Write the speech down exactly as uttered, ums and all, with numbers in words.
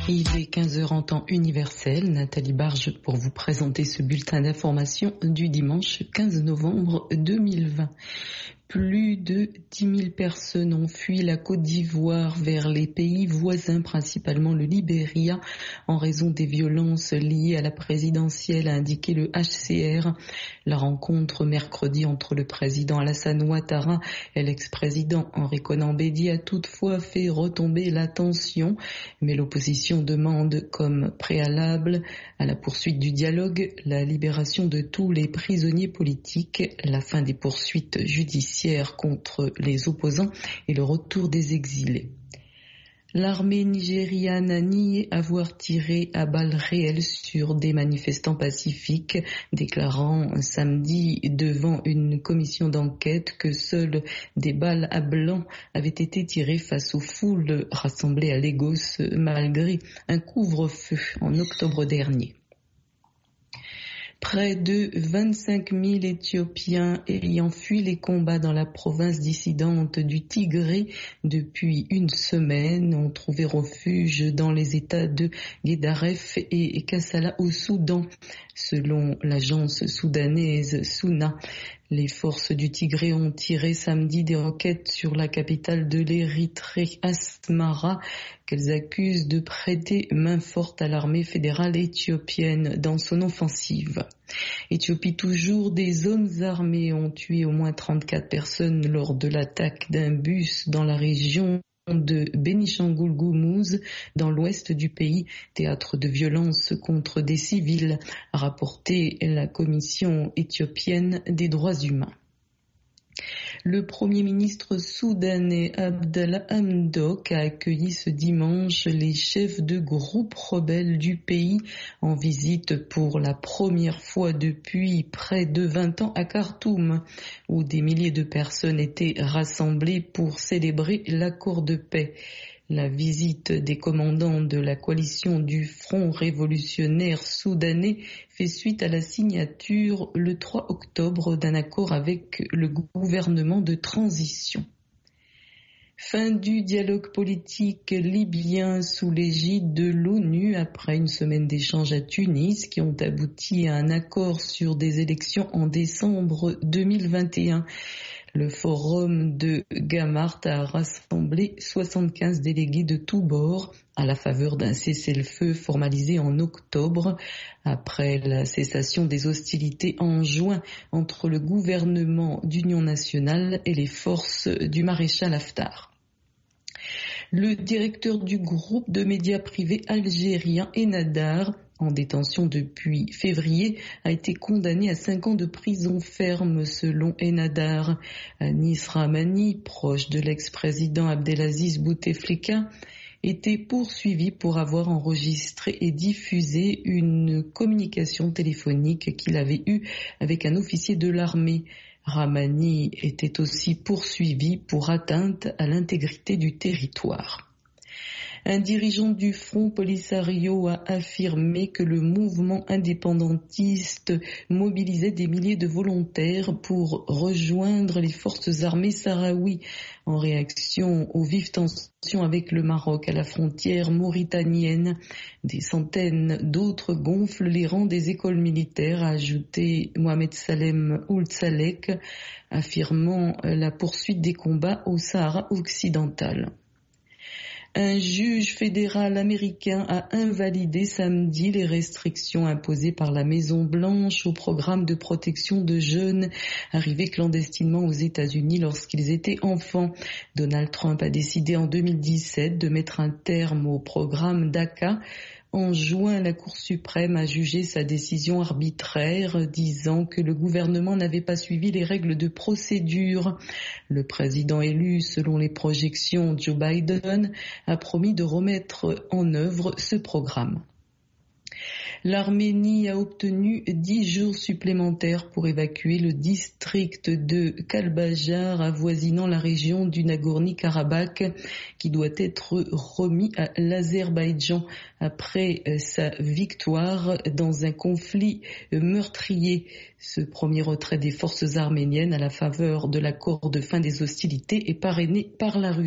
Il est quinze heures en temps universel. Nathalie Barge pour vous présenter ce bulletin d'information du dimanche quinze novembre deux mille vingt. Plus de dix mille personnes ont fui la Côte d'Ivoire vers les pays voisins, principalement le Libéria, en raison des violences liées à la présidentielle, a indiqué le H C R. La rencontre mercredi entre le président Alassane Ouattara et l'ex-président Henri Konan Bédié a toutefois fait retomber la tension, mais l'opposition demande comme préalable à la poursuite du dialogue la libération de tous les prisonniers politiques, la fin des poursuites judiciaires contre les opposants et le retour des exilés. L'armée nigériane a nié avoir tiré à balles réelles sur des manifestants pacifiques, déclarant samedi devant une commission d'enquête que seules des balles à blanc avaient été tirées face aux foules rassemblées à Lagos malgré un couvre-feu en octobre dernier. Près de vingt-cinq mille Éthiopiens ayant fui les combats dans la province dissidente du Tigré depuis une semaine ont trouvé refuge dans les États de Guédaref et Kassala au Soudan, selon l'agence soudanaise Souna. Les forces du Tigré ont tiré samedi des roquettes sur la capitale de l'Érythrée, Asmara, qu'elles accusent de prêter main forte à l'armée fédérale éthiopienne dans son offensive. Éthiopie toujours, des hommes armés ont tué au moins trente-quatre personnes lors de l'attaque d'un bus dans la région de Bénichangul Gumuz, dans l'ouest du pays, théâtre de violences contre des civils, a rapporté la Commission éthiopienne des droits humains. Le Premier ministre soudanais Abdallah Hamdok a accueilli ce dimanche les chefs de groupes rebelles du pays en visite pour la première fois depuis près de vingt ans à Khartoum, où des milliers de personnes étaient rassemblées pour célébrer l'accord de paix. La visite des commandants de la coalition du Front révolutionnaire soudanais fait suite à la signature le trois octobre d'un accord avec le gouvernement de transition. Fin du dialogue politique libyen sous l'égide de l'ONU après une semaine d'échanges à Tunis qui ont abouti à un accord sur des élections en décembre deux mille vingt et un. Le forum de Gamart a rassemblé soixante-quinze délégués de tous bords à la faveur d'un cessez-le-feu formalisé en octobre après la cessation des hostilités en juin entre le gouvernement d'union nationale et les forces du maréchal Haftar. Le directeur du groupe de médias privés algérien Enadar, en détention depuis février, a été condamné à cinq ans de prison ferme selon Enadar. Anis Rahmani, proche de l'ex-président Abdelaziz Bouteflika, était poursuivi pour avoir enregistré et diffusé une communication téléphonique qu'il avait eue avec un officier de l'armée. Rahmani était aussi poursuivi pour atteinte à l'intégrité du territoire. Un dirigeant du Front Polisario a affirmé que le mouvement indépendantiste mobilisait des milliers de volontaires pour rejoindre les forces armées sahraouies en réaction aux vives tensions avec le Maroc à la frontière mauritanienne. Des centaines d'autres gonflent les rangs des écoles militaires, a ajouté Mohamed Salem Ould Salek, affirmant la poursuite des combats au Sahara occidental. Un juge fédéral américain a invalidé samedi les restrictions imposées par la Maison-Blanche au programme de protection de jeunes arrivés clandestinement aux États-Unis lorsqu'ils étaient enfants. Donald Trump a décidé en deux mille dix-sept de mettre un terme au programme DACA. En juin, la Cour suprême a jugé sa décision arbitraire, disant que le gouvernement n'avait pas suivi les règles de procédure. Le président élu, selon les projections Joe Biden, a promis de remettre en œuvre ce programme. L'Arménie a obtenu dix jours supplémentaires pour évacuer le district de Kalbajar avoisinant la région du Nagorno-Karabakh qui doit être remis à l'Azerbaïdjan après sa victoire dans un conflit meurtrier. Ce premier retrait des forces arméniennes à la faveur de l'accord de fin des hostilités est parrainé par la Russie.